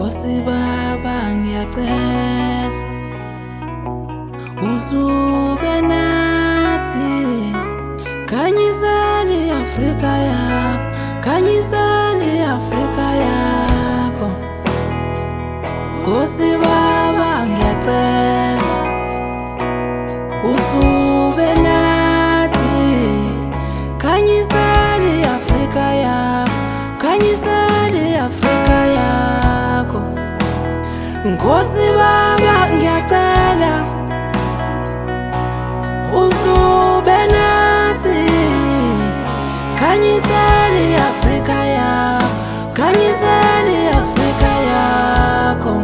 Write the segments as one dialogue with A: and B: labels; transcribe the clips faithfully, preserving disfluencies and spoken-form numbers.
A: Nkosi Baba ngiyacela uzube nathi, khanyisa le-Afrika yakho, khanyisa le-Afrika yakho. Nkosi Baba ngiyacela uzube nathi, khanyisa le-Afrika yakho, khanyisa le-Afrika yakho. Nkosi Baba ngiyacela uzube nathi, khanyisa le-Afrika yakho, khanyisa le-Afrika yakho.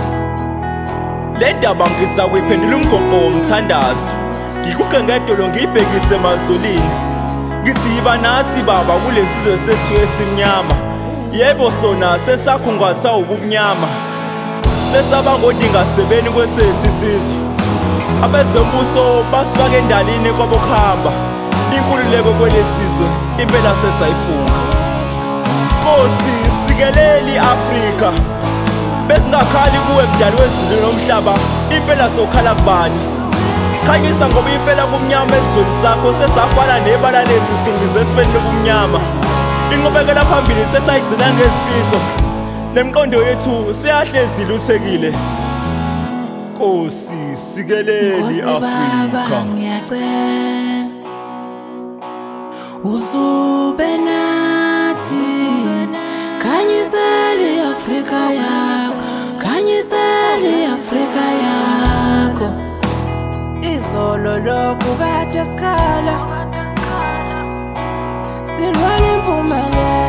B: Le ndaba ngizakuyiphendula umgoqo womthandazo, ngikuqengedolo ngiyibhekise emazulwini. Ngiziba nathi Baba kule sizwe sethu esimnyama. Yebo sona sesakhungathwa ubumnyama, sesaba ngodingasebeni kwesethu isizwe. Abezombuso basifake endalini kwabokuhamba, inkululeko kwelesizwe impela sesayifunga. Nkosi sikeleli Afrika, besingakhali kuwe mdali wezulu nomhlaba, impela sokhala kubani? Khanyisa ngoba impela kumnyama ezweni sakho, sesafana nebala lethu sidungize esifeni lobumnyama. Inqubekela phambili sesayigcina ngezifiso, nemqondo yethu siyahlezi iluthekile. Nkosi sikeleli Afrika,
A: ngiyacela uzube nathi, khanyisa le-Afrika yakho, khanyisa le-Afrika yakho. Izolo lokhu kade sikhala, silwa nempumelelo.